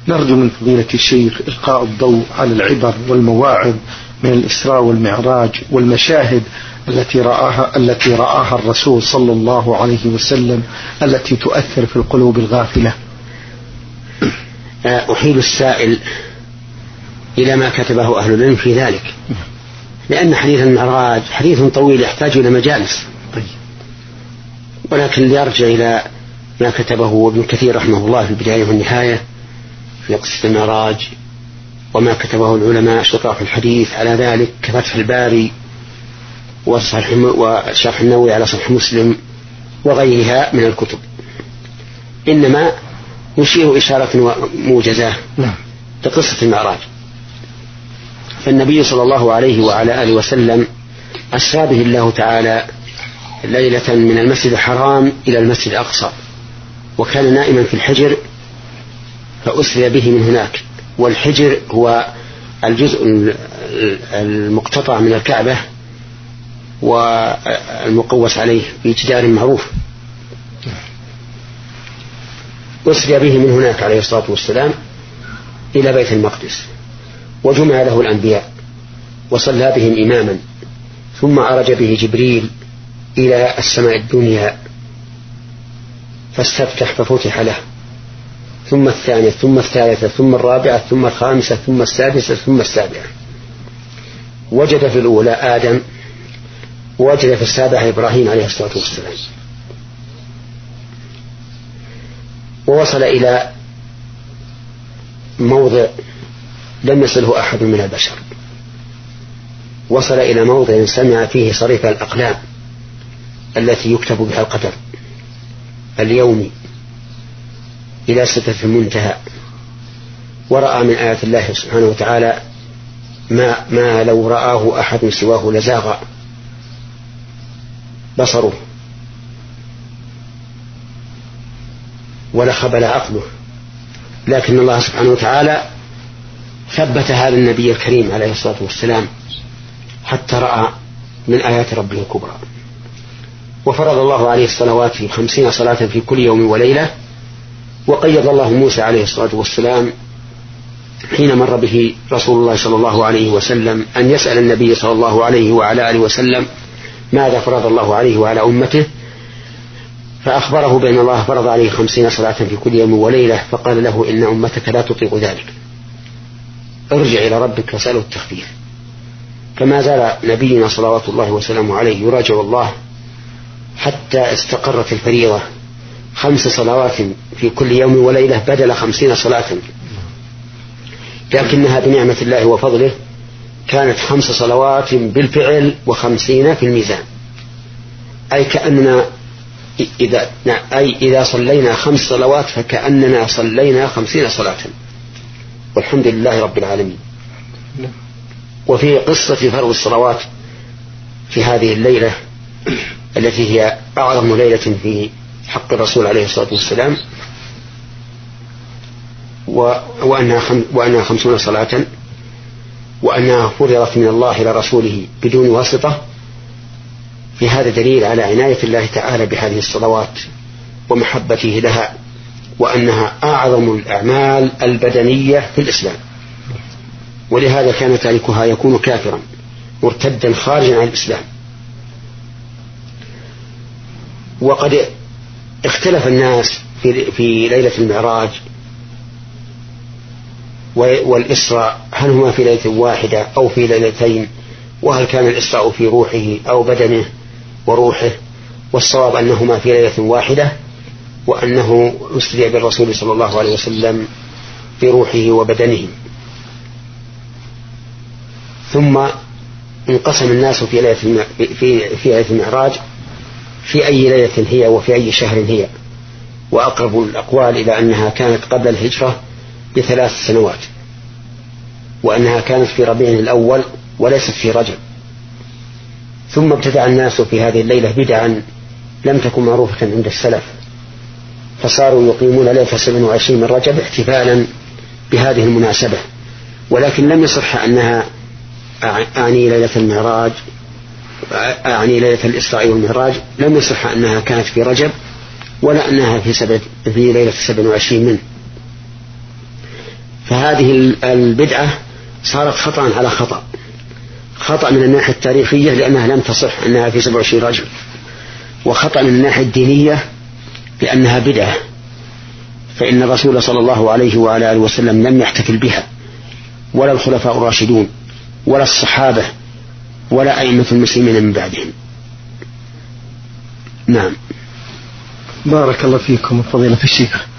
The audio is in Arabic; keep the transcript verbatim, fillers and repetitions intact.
نرجو من فضيلة الشيخ إلقاء الضوء على العبر والمواعظ من الإسراء والمعراج والمشاهد التي رآها التي رآها الرسول صلى الله عليه وسلم التي تؤثر في القلوب الغافلة. أحيل السائل إلى ما كتبه أهل العلم في ذلك، لأن حديث المعراج حديث طويل يحتاج إلى مجالس، ولكن ليرجع إلى ما كتبه ابن كثير رحمه الله في البداية والنهاية في قصة المعراج، وما كتبه العلماء شراح الحديث على ذلك كفتح الباري وشرح النووي على صحيح مسلم وغيرها من الكتب. إنما نشير إشارة موجزة لقصة المعراج. فالنبي صلى الله عليه وعلى آله وسلم أسرى به الله تعالى ليلة من المسجد الحرام إلى المسجد الأقصى، وكان نائما في الحجر فأسري به من هناك. والحجر هو الجزء المقتطع من الكعبة والمقوس عليه بجدار معروف. أسري به من هناك عليه الصلاة والسلام إلى بيت المقدس، وجمع له الأنبياء وصلى بهم إماما، ثم عرج به جبريل إلى السماء الدنيا فاستفتح ففتح له، ثم الثانية ثم الثالثة ثم الرابعة ثم الخامسة ثم السادسة ثم السابعة. وجد في الأولى آدم، ووجد في السابعة إبراهيم عليه الصلاة والسلام. ووصل إلى موضع لم يصله أحد من البشر، وصل إلى موضع سمع فيه صريف الأقلام التي يكتب بها القدر اليومي إلى سدرة المنتهى، ورأى من آيات الله سبحانه وتعالى ما, ما لو رآه أحد سواه لزاغ بصره ولخبل عقله، لكن الله سبحانه وتعالى ثبت هذا النبي الكريم عليه الصلاة والسلام حتى رأى من آيات ربه الكبرى. وفرض الله عليه الصلوات في خمسين صلاة في كل يوم وليلة. وقيض الله موسى عليه الصلاة والسلام حين مر به رسول الله صلى الله عليه وسلم أن يسأل النبي صلى الله عليه وعلى آله وسلم ماذا فرض الله عليه وعلى أمته، فأخبره بأن الله فرض عليه خمسين صلاة في كل يوم وليلة، فقال له إن أمتك لا تطيق ذلك، ارجع إلى ربك وسأله التخفيف. فما زال نبينا صلوات الله وسلامه عليه يراجع الله حتى استقرت الفريضة خمس صلوات في كل يوم وليلة بدل خمسين صلاة، لكنها بنعمة الله وفضله كانت خمس صلوات بالفعل وخمسين في الميزان، أي كأننا إذا, أي إذا صلينا خمس صلوات فكأننا صلينا خمسين صلاة، والحمد لله رب العالمين. وفي قصة فرض الصلوات في هذه الليلة التي هي أعظم ليلة في حق الرسول عليه الصلاة والسلام، وأنها, خم وأنها خمسون صلاة، وأنها فرضت من الله إلى رسوله بدون واسطة، في هذا دليل على عناية الله تعالى بهذه الصلوات ومحبته لها، وأنها أعظم الأعمال البدنية في الإسلام، ولهذا كان تاركها يكون كافرا مرتدا خارجا عن الإسلام. وقد اختلف الناس في, في ليلة المعراج والإسراء، هل هما في ليلة واحدة أو في ليلتين، وهل كان الإسراء في روحه أو بدنه وروحه، والصواب أنهما في ليلة واحدة، وأنه أسري بالرسول صلى الله عليه وسلم في روحه وبدنه. ثم انقسم الناس في ليلة في في ليلة المعراج في أي ليلة هي وفي أي شهر هي، وأقرب الأقوال إلى أنها كانت قبل الهجرة بثلاث سنوات، وأنها كانت في ربيع الأول وليست في رجب. ثم ابتدع الناس في هذه الليلة بدعا لم تكن معروفة عند السلف، فصاروا يقيمون ليلة سبع وعشرين من رجب احتفالا بهذه المناسبة، ولكن لم يصح أنها أعني ليلة المعراج أعني ليلة الإسراء والمعراج، لم يصح أنها كانت في رجب ولا أنها في, سبع في ليلة سبع وعشرين منه. فهذه البدعة صارت خطأ على خطأ. خطأ من الناحية التاريخية لأنها لم تصح أنها في سبع وعشرين رجل، وخطأ من الناحية الدينية لأنها بدعة، فإن الرسول صلى الله عليه وعلى آله وسلم لم يحتفل بها، ولا الخلفاء الراشدون، ولا الصحابة، ولا أئمة المسلمين من بعدهم. نعم. بارك الله فيكم فضيلة الشيخ.